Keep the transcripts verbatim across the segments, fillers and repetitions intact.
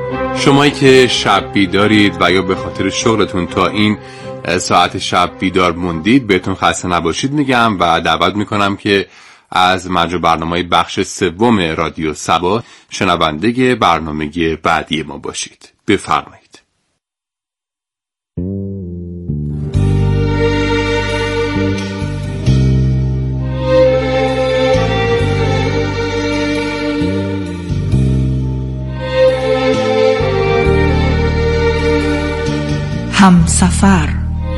شمایی که شب بیدارید و یا به خاطر شغلتون تا این ساعت شب بیدار موندید بهتون خسته نباشید میگم و دعوت میکنم که از مجموع برنامه‌های بخش سوم رادیو صبا شنونده برنامه بعدی ما باشید. بفرمایید. همسفر.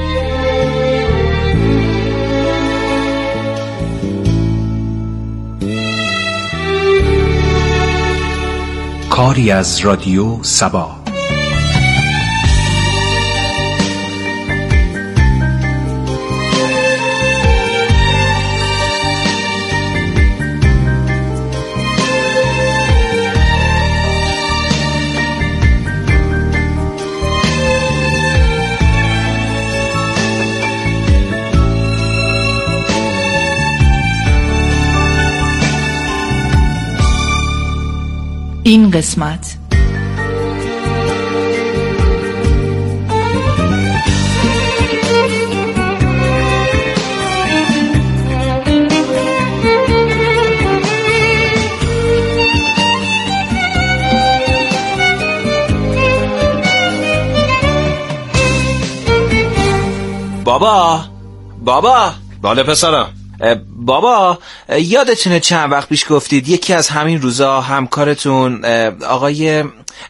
کاری از رادیو صبا. این قسمت بابا بابا بالا پسرم. بابا یادتونه چند وقت پیش گفتید یکی از همین روزا همکارتون آقای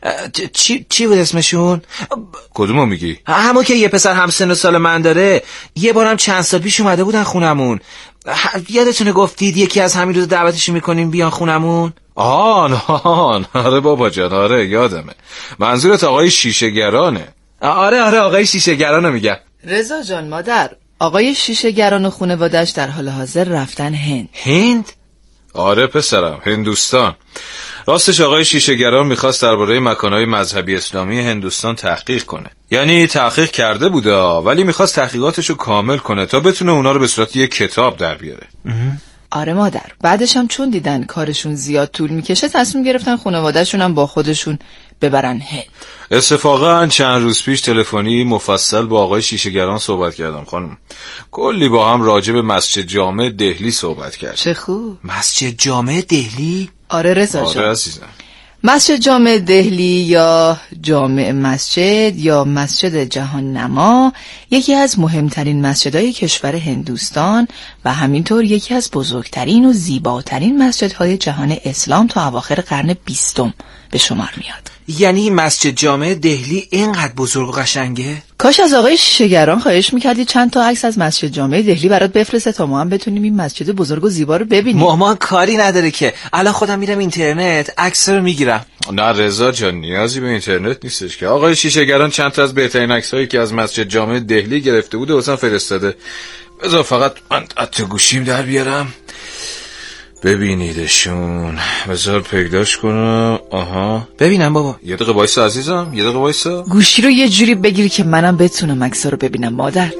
چی چی بود اسمشون؟ کدومو میگی؟ همون که یه پسر همسن و سال من داره، یه بارم چند سال پیش اومده بودن خونمون. یادتونه گفتید یکی از همین روزا دعوتش میکنیم بیان خونمون؟ آه آه آره بابا جان، آره یادمه. منظورت آقای شیشه‌گرانه؟ آره آره آقای شیشه‌گرانو میگم. رضا جان مادر، آقای شیشه‌گران و خانواده‌اش در حال حاضر رفتن هند. هند؟ آره پسرم، هندوستان. راستش آقای شیشه‌گران میخواست درباره مکانهای مذهبی اسلامی هندوستان تحقیق کنه. یعنی تحقیق کرده بوده ولی میخواست تحقیقاتشو کامل کنه تا بتونه اونا رو به صورت یک کتاب در بیاره. آره مادر، بعدش هم چون دیدن کارشون زیاد طول میکشه تصمیم گرفتن خانواده‌شون هم با خودشون ببرن هند. اتفاقا چند روز پیش تلفنی مفصل با آقای شیشه‌گران صحبت کردم خانم. کلی با هم راجع به مسجد جامع دهلی صحبت کردیم. چه خوب. مسجد جامع دهلی؟ آره رضا جان. آره عزیزم. مسجد جامع دهلی یا جامع مسجد یا مسجد جهان نما یکی از مهمترین مسجدهای کشور هندوستان و همینطور یکی از بزرگترین و زیباترین مسجدهای جهان اسلام تا اواخر قرن بیستم به شمار میاد. یعنی مسجد جامع دهلی اینقدر بزرگ و قشنگه؟ کاش از آقای شیشه‌گران خواهش میکردی چند تا عکس از مسجد جامع دهلی برات بفرسته تا ما هم بتونیم این مسجد بزرگ و زیبا رو ببینیم. مامان کاری نداره که، الان خودم میرم اینترنت عکس رو میگیرم. نه رضا جان، نیازی به اینترنت نیستش که. آقای شیشه‌گران چند تا از بهترین عکسایی که از مسجد جامع دهلی گرفته بوده واسم فرستاده. بذار فقط من تو گوشیم در بیارم ببینیدشون. بذار پیداش کنم. آها ببینم بابا. یه دقیقه وایسا عزیزم، یه دقیقه وایسا. گوشی رو یه جوری بگیر که منم بتونم عکس‌ها رو ببینم مادر.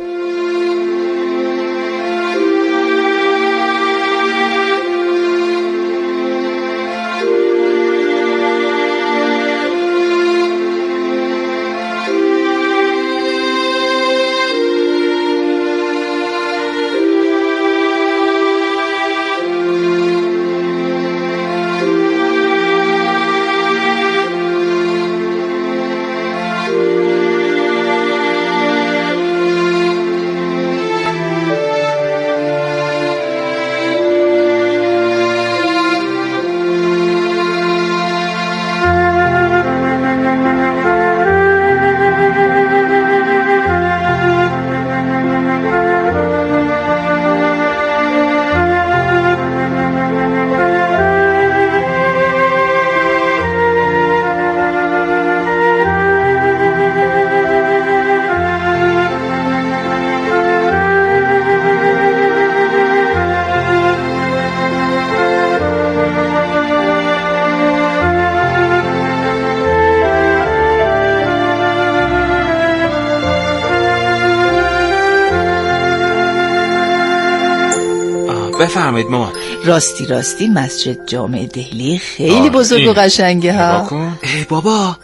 بفرمایید مامان. راستی راستی مسجد جامع دهلی خیلی بزرگ و قشنگه ها. ای بابا،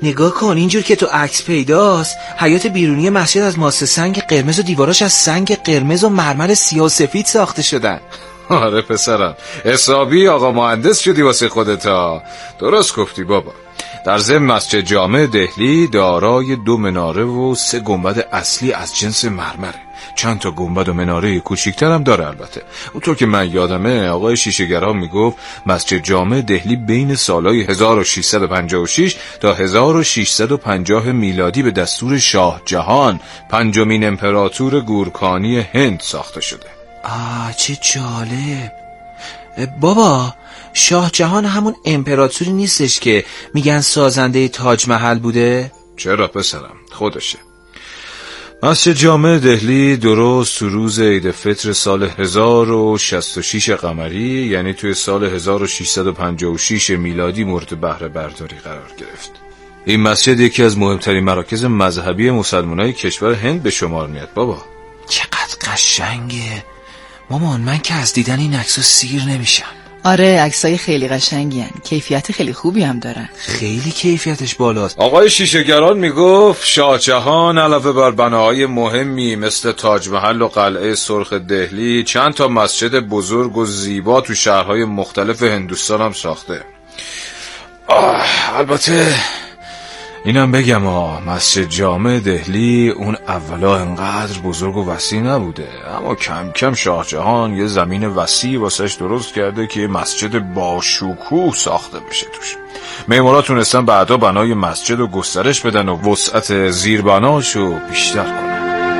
نگاه کن، اینجور که تو عکس پیداست حیات بیرونی مسجد از ماس سنگ قرمز و دیواراش از سنگ قرمز و مرمر سیاه و سفید ساخته شدن. آره پسرم، حسابی آقا مهندس شدی واسه خودتا. درست گفتی بابا. در ضمن مسجد جامع دهلی دارای دو مناره و سه گنبد اصلی از جنس مرمره. چند تا گنبد و مناره کوچیک‌تر هم داره. البته اونطور که من یادمه آقای شیشه‌گرا میگفت مسجد جامع دهلی بین سالهای هزار و ششصد و پنجاه و شش تا هزار و ششصد و پنجاه میلادی به دستور شاه جهان، پنجمین امپراتور گورکانی هند ساخته شده. آه چه جالب. بابا شاه جهان همون امپراتوری نیستش که میگن سازنده تاج محل بوده؟ چرا پسرم، خودشه. مسجد جامع دهلی درست تو روز عید فطر سال هزار و شصت و شش قمری، یعنی توی سال هزار و ششصد و پنجاه و شش میلادی مورد بهره برداری قرار گرفت. این مسجد یکی از مهمترین مراکز مذهبی مسلمانای کشور هند به شمار میاد. بابا چقدر قشنگه مامان، من که از دیدن این عکس‌ها سیر نمیشم. آره عکسای خیلی قشنگی هن. کیفیت خیلی خوبی هم دارن. خیلی کیفیتش بالاست. آقای شیشه‌گران میگفت شاه جهان علاوه بر بناهای مهمی مثل تاج محل و قلعه سرخ دهلی چند تا مسجد بزرگ و زیبا تو شهرهای مختلف هندوستان هم ساخته. آه البته اینم بگم آه مسجد جامع دهلی اون اولا انقدر بزرگ و وسیع نبوده، اما کم کم شاه جهان یه زمین وسیع واسش درست کرده که مسجد با شکوه ساخته بشه توش. معمارا تونستن بعدا بنای مسجد رو گسترش بدن و وسعت زیربناشو بیشتر کنن.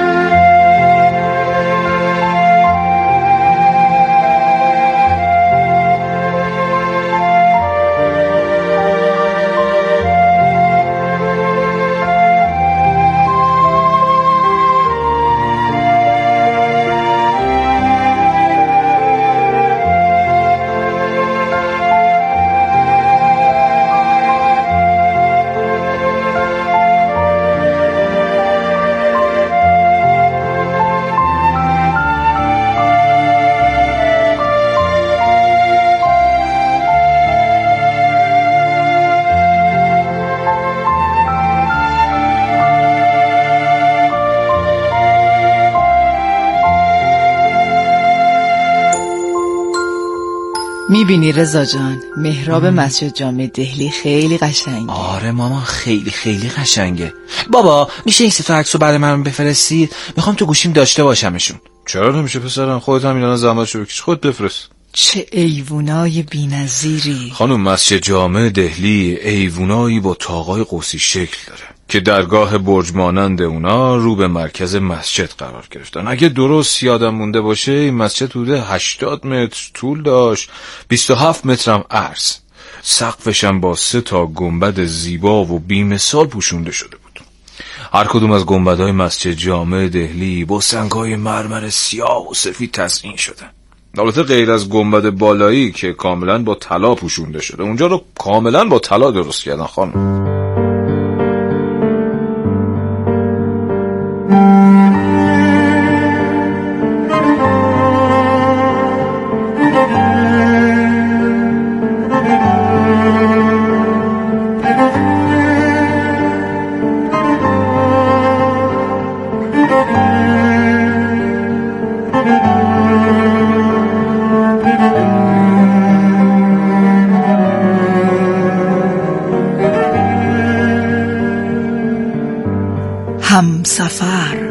میبینی رضا جان، محراب مسجد جامع دهلی خیلی قشنگه. آره ماما خیلی خیلی قشنگه. بابا میشه این سه تا عکسو برای من بفرستید؟ میخوام تو گوشیم داشته باشمشون. چرا نمیشه پسرم؟ خودت هم اینا زحمتشو بکش، خود بفرست. چه ایوونای بی‌نظیری. خانم مسجد جامع دهلی ایوونایی با طاقای قوسی شکل داره که درگاه برج مانند اونا رو به مرکز مسجد قرار گرفتن. اگه درست یادم مونده باشه این مسجد حدود هشتاد متر طول داشت، بیست و هفت متر هم عرض. سقفش هم با سه تا گنبد زیبا و بی‌مثال پوشونده شده بود. هر کدوم از گنبدهای مسجد جامع دهلی با سنگ‌های مرمر سیاه و سفید تزئین شدن. البته غیر از گنبد بالایی که کاملا با طلا پوشونده شده، اونجا رو کاملا با طلا درست کردن خانم. همسفر.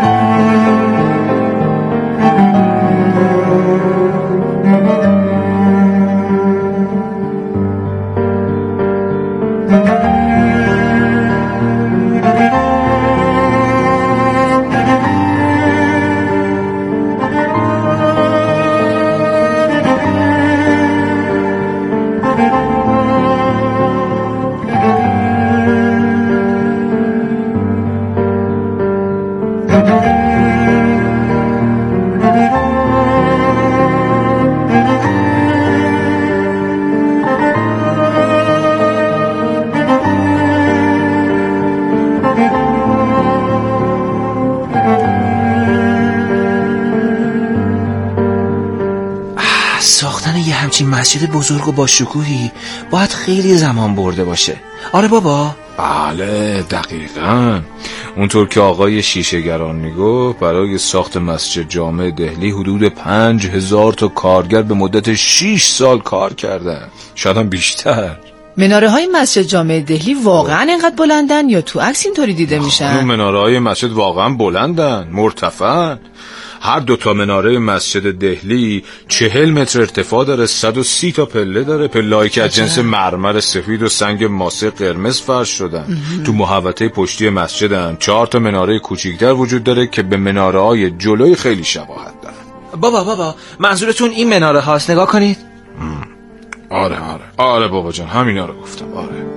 ساختن یه همچین مسجد بزرگ و با شکوهی باید خیلی زمان برده باشه. آره بابا. بله دقیقاً. اونطور که آقای شیشه‌گران میگفت برای ساخت مسجد جامع دهلی حدود پنج هزار تا کارگر به مدت شیش سال کار کردن، شاید هم بیشتر. مناره های مسجد جامع دهلی واقعا اینقدر بلندن یا تو عکس اینطوری دیده میشن؟ مناره های مسجد واقعا بلندن، مرتفعن. هر دو تا مناره مسجد دهلی چهل متر ارتفاع داره، صد و سی تا پله داره، پله‌ای که از جنس مرمر سفید و سنگ ماسه قرمز فرش شدن. تو محوطه پشتی مسجدن چهار تا مناره کوچیک‌تر وجود داره که به مناره‌های جلوی خیلی شباهت دارن. بابا بابا منظورتون این مناره هاست؟ نگاه کنید. آره آره آره بابا جان، همینا رو گفتم. آره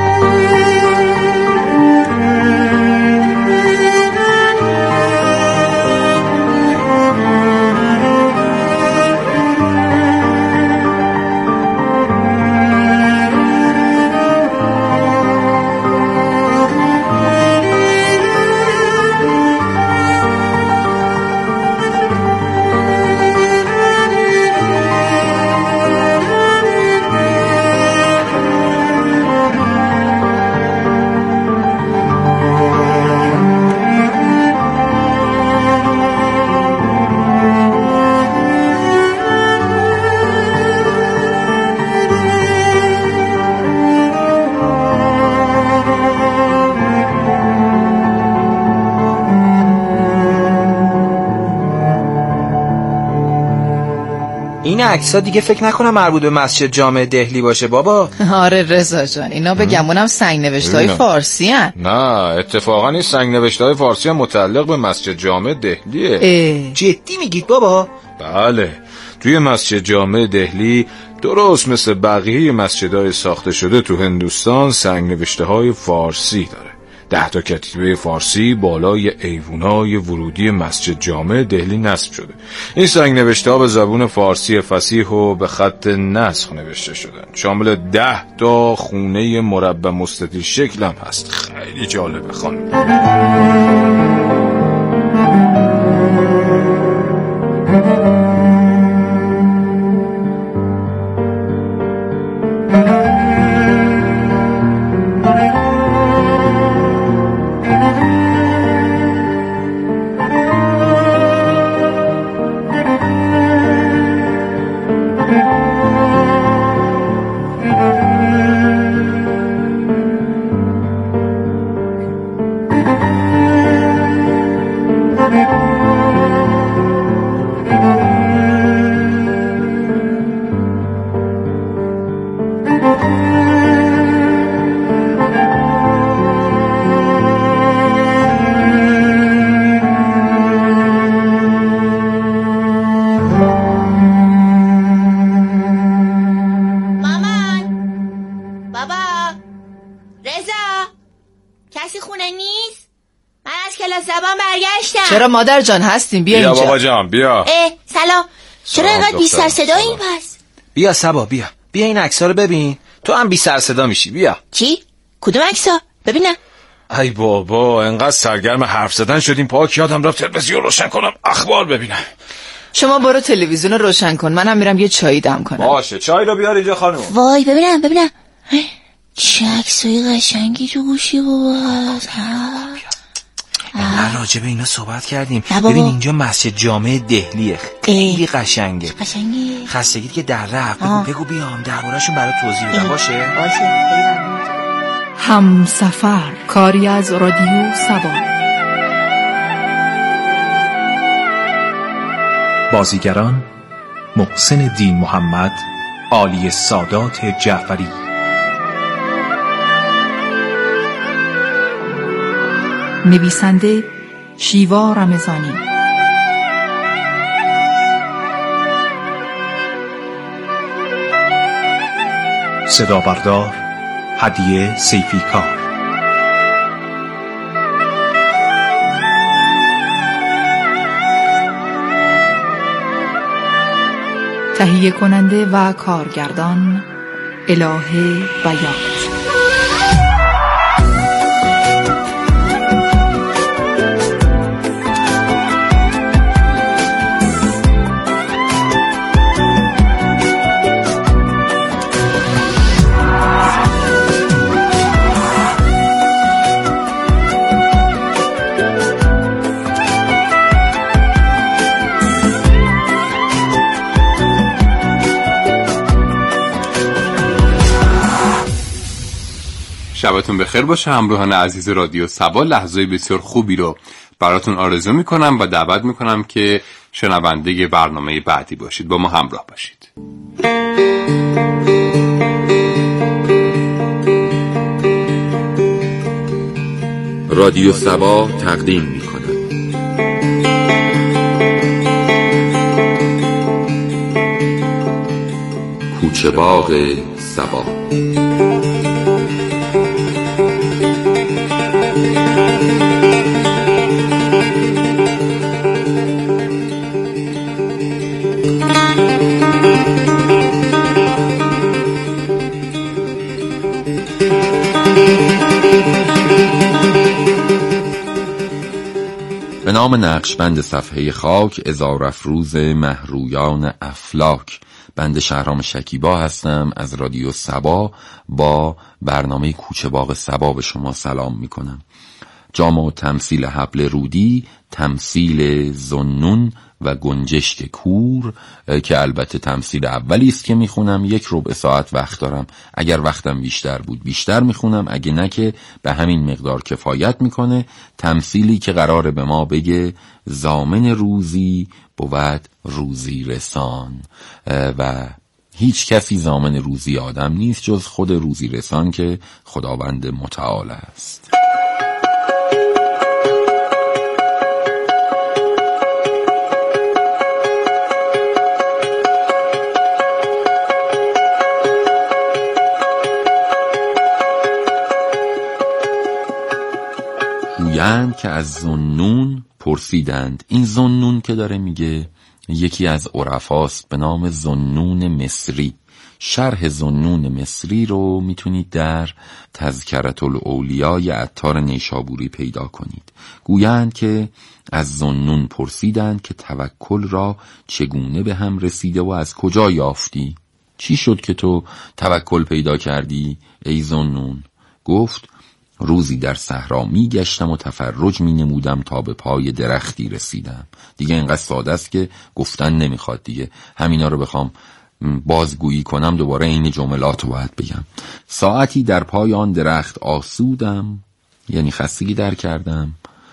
این عکس‌ها دیگه فکر نکنم مربوط به مسجد جامع دهلی باشه بابا. آره رضا جان، اینا به گمونم سنگ نوشته‌های فارسی هن. نه اتفاقا این سنگ نوشته‌های فارسی هم متعلق به مسجد جامع دهلیه. اه. جدی میگید بابا؟ بله، توی مسجد جامع دهلی درست مثل بقیه مسجدهای ساخته شده تو هندوستان سنگ نوشته‌های فارسی داره. ده تا کتیبه فارسی بالای ایوونای ورودی مسجد جامع دهلی نصب شده. این سنگ نوشته ها به زبون فارسی فصیح و به خط نسخ نوشته شدن. شامل ده تا خونه مربع مستطیل شکل هم هست. خیلی جالبه خانم. چرا مادر جان هستیم؟ بیا, بیا اینجا. بابا جان بیا. اه سلام. چرا اینقدر بی سر صدایین پس؟ بیا سبا بیا. بیا این عکس‌ها رو ببین. تو هم بی سر صدا میشی. بیا. چی؟ کدوم عکس‌ها؟ ببینم. ای بابا انقدر سرگرم حرف زدن شدیم پاک یادم رفت تلویزیون روشن کنم اخبار ببینم. شما برو تلویزیون رو روشن کن، منم میرم یه چای دم کنم. باشه چای رو بیار اینجا خانم. وای ببینم ببینم. چه عکسای قشنگی تو گوشی بابا. نه راجع به اینا صحبت کردیم. ببین اینجا مسجد جامع دهلیه، خیلی قشنگه. قشنگه. خستگیت که در رفت بگو, بگو بیام درباره‌شون برات توضیح بدم. باشه باشه. همسفر، کاری از رادیو سبا. بازیگران محسن دین محمد، عالی سادات جعفری. نویسنده شیوا رمضانی. صدا بردار هدیه سیفیکار. تهیه کننده و کارگردان الهه بیات. شبتون بخیر باشه. همراهان عزیز رادیو سبا، لحظه بسیار خوبی رو براتون آرزو میکنم و دعوت میکنم که شنونده برنامه بعدی باشید. با ما همراه باشید. رادیو سبا تقدیم می‌کند کوچه باغ سبا. به نام نقشبند صفحه خاک، عذار افروز مهرویان افلاک. بنده شهرام شکیبا هستم از رادیو سبا. با برنامه کوچه باغ سبا به شما سلام می کنم. جام و تمثیل حبل رودی، تمثیل ذوالنون و گنجشک کور که البته تمثیل اولی است که میخونم. یک ربع ساعت وقت دارم. اگر وقتم بیشتر بود بیشتر میخونم، اگه نه که به همین مقدار کفایت میکنه. تمثیلی که قراره به ما بگه ضامن روزی بود روزی رسان و هیچ کسی ضامن روزی آدم نیست جز خود روزی رسان که خداوند متعال است. گویند که از ذوالنون پرسیدند. این ذوالنون که داره میگه یکی از عرفاست به نام ذوالنون مصری. شرح ذوالنون مصری رو میتونید در تذکرة الاولیای عطار نیشابوری پیدا کنید. گویند که از ذوالنون پرسیدند که توکل را چگونه به هم رسیده و از کجا یافتی؟ چی شد که تو توکل پیدا کردی ای ذوالنون؟ گفت روزی در صحرا می گشتم و تفرج می نمودم تا به پای درختی رسیدم. دیگه اینقدر ساده است که گفتن نمیخواد دیگه. همینا رو بخوام بازگویی کنم دوباره این جملات رو باید بگم. ساعتی در پای آن درخت آسودم، یعنی خستگی در کردم،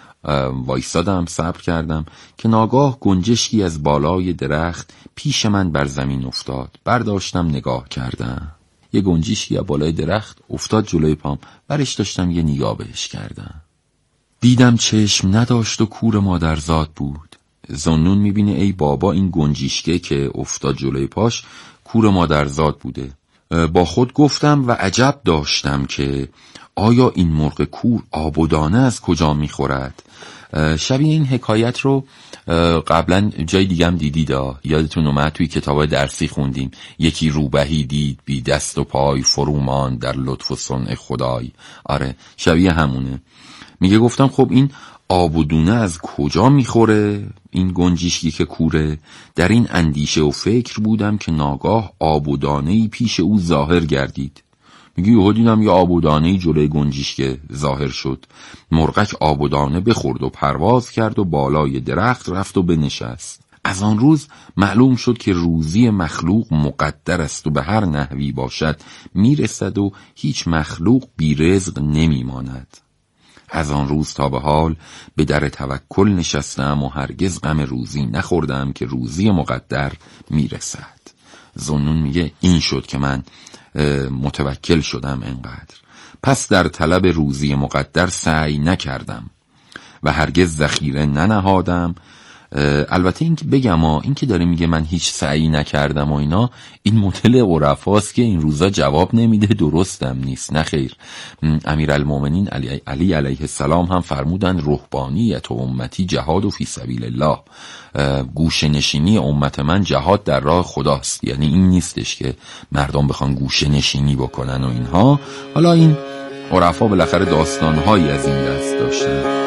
وایسادم، صبر کردم که ناگاه گنجشکی از بالای درخت پیش من بر زمین افتاد. برداشتم نگاه کردم. یه گنجشکی از بالای درخت افتاد جلوی پام. برش داشتم یه نگاه بهش کردم. دیدم چشم نداشت و کور مادرزاد بود. ذوالنون میبینه ای بابا این گنجشکه که افتاد جلوی پاش کور مادرزاد بوده. با خود گفتم و عجب داشتم که آیا این مرغ کور آب و دانه از کجا میخورد؟ شبیه این حکایت رو قبلا جای دیگه هم دیدید. یادتون اومد توی کتاب درسی خوندیم. یکی روبهی دید بی دست و پای، فرومان در لطف و صنع خدای. آره شبیه همونه. میگه گفتم خب این آب و دونه از کجا میخوره این گنجشکی که کوره؟ در این اندیشه و فکر بودم که ناگاه آب و دانه‌ای پیش او ظاهر گردید. میگه یهو دیدم یه آب و دانه‌ای جلوی گنجشک ظاهر شد. مرغک آب و دانه بخورد و پرواز کرد و بالای درخت رفت و بنشست. از آن روز معلوم شد که روزی مخلوق مقدر است و به هر نحوی باشد میرسد و هیچ مخلوق بی رزق نمیماند. از آن روز تا به حال به در توکل نشستم و هرگز غم روزی نخوردم که روزی مقدر میرسد. ذوالنون میگه این شد که من متوکل شدم انقدر. پس در طلب روزی مقدر سعی نکردم و هرگز ذخیره ننهادم. البته این که بگم ها، این که داره میگه من هیچ سعی نکردم و اینا، این مدل عرفاست که این روزا جواب نمیده، درستم نیست. نه خیر. امیرالمومنین علی, علی علیه السلام هم فرمودن رهبانیت و امتی جهاد و فی سبیل الله. گوشه نشینی امت من جهاد در راه خداست. یعنی این نیستش که مردم بخوان گوشه نشینی بکنن و اینها. حالا این عرفا بالاخره داستانهایی از این دست داشتن.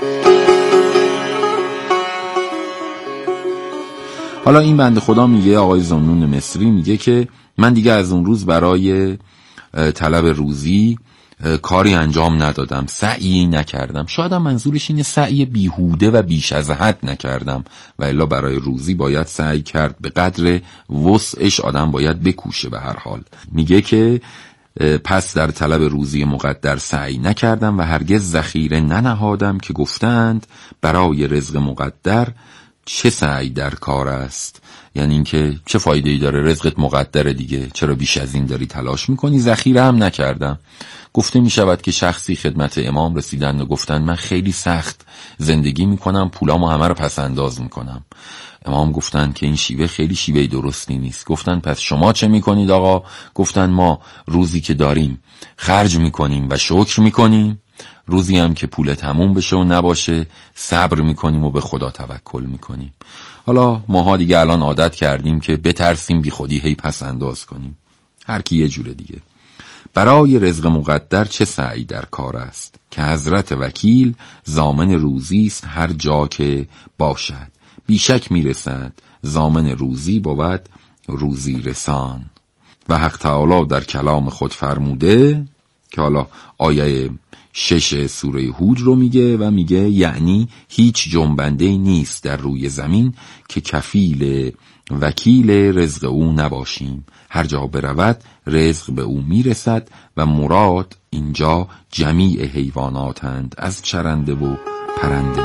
حالا این بنده خدا میگه، آقای ذوالنون مصری میگه که من دیگه از اون روز برای طلب روزی کاری انجام ندادم، سعی نکردم. شاید هم منظورش اینه سعی بیهوده و بیش از حد نکردم، و الا برای روزی باید سعی کرد، به قدر وسعش آدم باید بکوشه. به هر حال میگه که پس در طلب روزی مقدر سعی نکردم و هرگز ذخیره ننهادم که گفتند برای رزق مقدر چه سعی در کار است. یعنی اینکه چه فایده‌ای داره، رزقت مقدره دیگه، چرا بیش از این داری تلاش میکنی؟ ذخیره هم نکردم. گفته میشود که شخصی خدمت امام رسیدند و گفتند من خیلی سخت زندگی میکنم، پولامو همه رو پس انداز میکنم. امام گفتند که این شیوه خیلی شیوه درستی نیست. گفتند پس شما چه میکنید آقا؟ گفتند ما روزی که داریم خرج میکنیم و شکر میکنیم، روزی هم که پول تموم بشه و نباشه صبر میکنیم و به خدا توکل میکنیم. حالا ماها دیگه الان عادت کردیم که بترسیم بی خودی هی پس انداز کنیم، هر کی یه جوره دیگه. برای رزق مقدر چه سعی در کار است که حضرت وکیل ضامن روزی است هر جا که باشد، بیشک میرسد ضامن روزی بود روزی رسان. و حق تعالی در کلام خود فرموده که حالا آیه شش سوره هود رو میگه و میگه یعنی هیچ جنبنده نیست در روی زمین که کفیل وکیل رزق او نباشیم، هر جا برود رزق به او میرسد. و مراد اینجا جمیع حیواناتند، از چرنده و پرنده.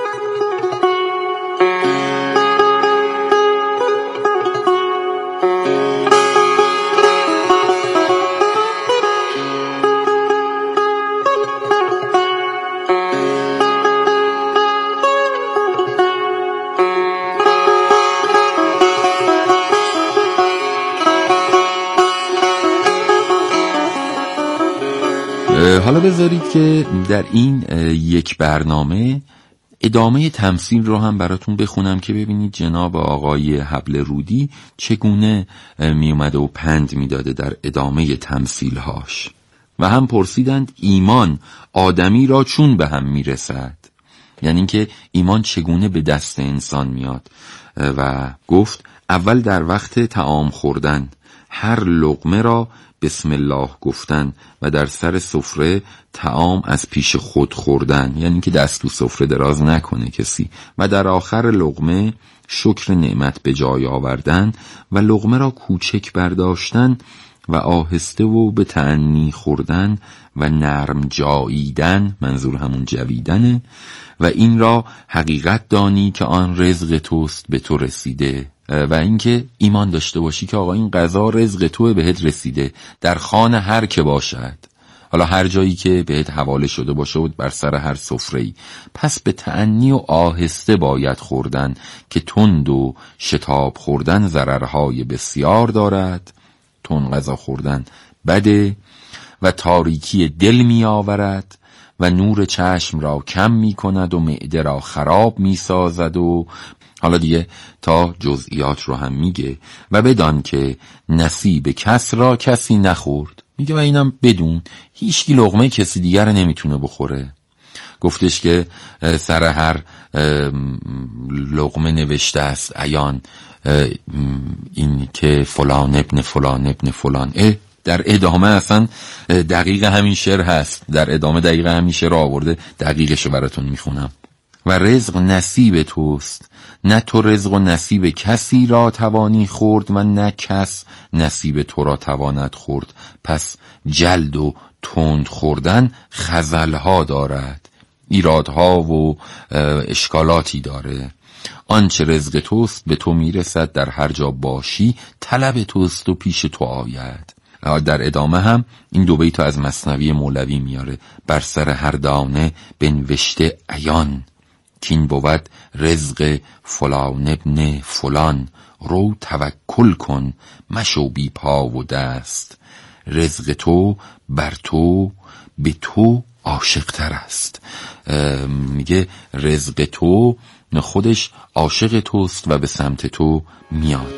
حالا بذارید که در این یک برنامه ادامه تمثیل رو هم براتون بخونم که ببینید جناب آقای حبل رودی چگونه می اومده و پند می داده در ادامه تمثیل هاش. و هم پرسیدند ایمان آدمی را چون به هم می رسد، یعنی اینکه ایمان چگونه به دست انسان میاد. و گفت اول در وقت طعام خوردن هر لقمه را بسم الله گفتن و در سر سفره طعام از پیش خود خوردن، یعنی که دست تو سفره دراز نکنه کسی. و در آخر لقمه شکر نعمت به جای آوردن و لقمه را کوچک برداشتن و آهسته و به تأنی خوردن و نرم جاییدن، منظور همون جویدنه. و این را حقیقت دانی که آن رزق توست به تو رسیده. و اینکه ایمان داشته باشی که آقا این قضا رزق تو بهت رسیده در خان هر که باشد، حالا هر جایی که بهت حواله شده باشه و بر سر هر سفره‌ای. پس به تأنی و آهسته باید خوردن که تند و شتاب خوردن ضررهای بسیار دارد. تند غذا خوردن بده و تاریکی دل می آورد و نور چشم را کم می کند و معده را خراب می سازد. و حالا دیگه تا جزئیات رو هم میگه. و بدان که نصیب کس را کسی نخورد، میگه و اینم بدون هیچ لقمه کسی دیگر نمیتونه بخوره. گفتش که سر هر لقمه نوشته است عیان این که فلان ابن فلان ابن فلان. اه در ادامه اصلا دقیق همین شعر هست، در ادامه دقیق همین شعر آورده، دقیقشو براتون میخونم. و رزق نصیب توست، نه تو رزق و نصیب کسی را توانی خورد و نه کس نصیب تو را تواند خورد. پس جلد و تند خوردن خزلها دارد، ایرادها و اشکالاتی داره. آنچه رزق توست به تو میرسد، در هر جا باشی طلب توست و پیش تو آید. در ادامه هم این دو بیت از مثنوی مولوی میاره. بر سر هر دانه بنوشته عیان، کین بود رزق فلان ابن فلان. رو توکل کن مشو بی پا و دست، رزق تو بر تو به تو عاشق تر است. میگه رزق تو خودش عاشق توست و به سمت تو میاد.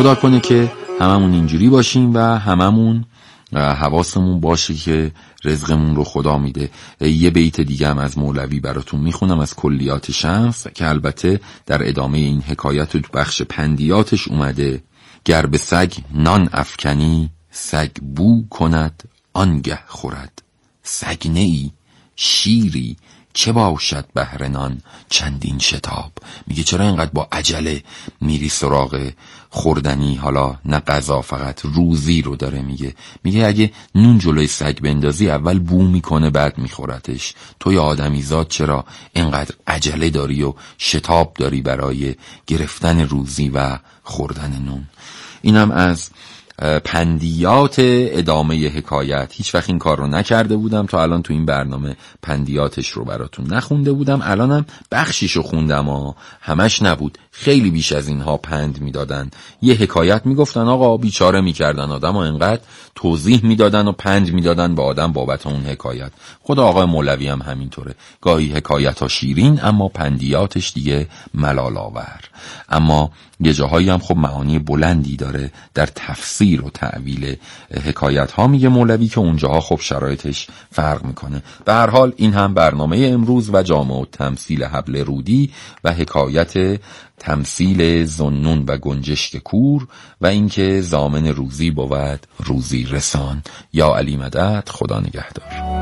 خدا کنه که هممون اینجوری باشیم و هممون حواسمون باشه که رزقمون رو خدا میده. یه بیت دیگه هم از مولوی براتون میخونم از کلیات شمس که البته در ادامه این حکایت و بخش پندیاتش اومده: گر به سگ نان افکنی سگ بو کند آنگه خورد، سگ نیی شیری چه باشد بهر نان چندین شتاب. میگه چرا اینقدر با عجله میری سراغ خوردنی، حالا نه غذا فقط روزی رو داره میگه. میگه اگه نون جلوی سگ بندازی اول بو میکنه بعد میخورتش. توی آدمیزاد چرا اینقدر عجله داری و شتاب داری برای گرفتن روزی و خوردن نون؟ اینم از پندیات ادامه حکایت. هیچ وقت این کار رو نکرده بودم تا الان، تو این برنامه پندیاتش رو براتون نخونده بودم. الانم بخشیشو خوندم ها، همش نبود، خیلی بیش از اینها پند میدادن. یه حکایت میگفتن آقا بیچاره میکردن آدم و انقدر توضیح میدادن و پند میدادن به آدم بابت اون حکایت. خود آقای مولوی هم همینطوره، گاهی حکایت ها شیرین اما پندیاتش دیگه ملال آور. اما یه جاهایی هم خب معانی بلندی داره در تفسیر و تعویل حکایت ها، میگه مولوی که اونجاها خب شرایطش فرق میکنه. به هر حال این هم برنامه امروز و جامع و تمثیل حبل رودی و حکایت تمثیل ذوالنون و گنجشک کور و اینکه ضامن روزی بود روزی رسان. یا علی مدد، خدا نگهدار.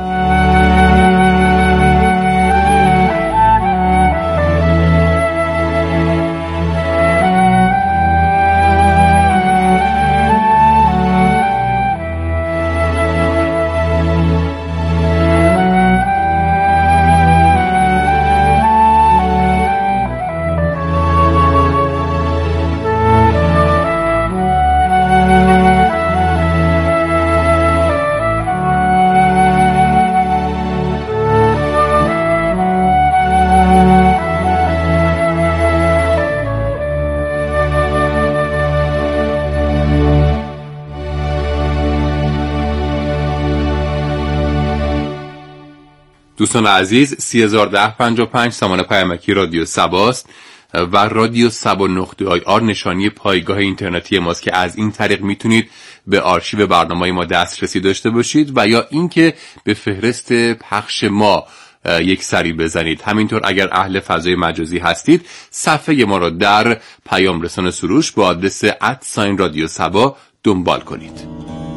دوستان عزیز، سی هزار ده پنجاه و پنج سامان پیامکی رادیو سباست و رادیو سبا نقطه آی آر نشانی پایگاه اینترنتی ماست که از این طریق میتونید به آرشیو برنامه ما دسترسی داشته باشید و یا اینکه به فهرست پخش ما یک سری بزنید. همینطور اگر اهل فضای مجازی هستید صفحه ما را در پیام رسان سروش با آدرس ات ساین رادیو سبا دنبال کنید.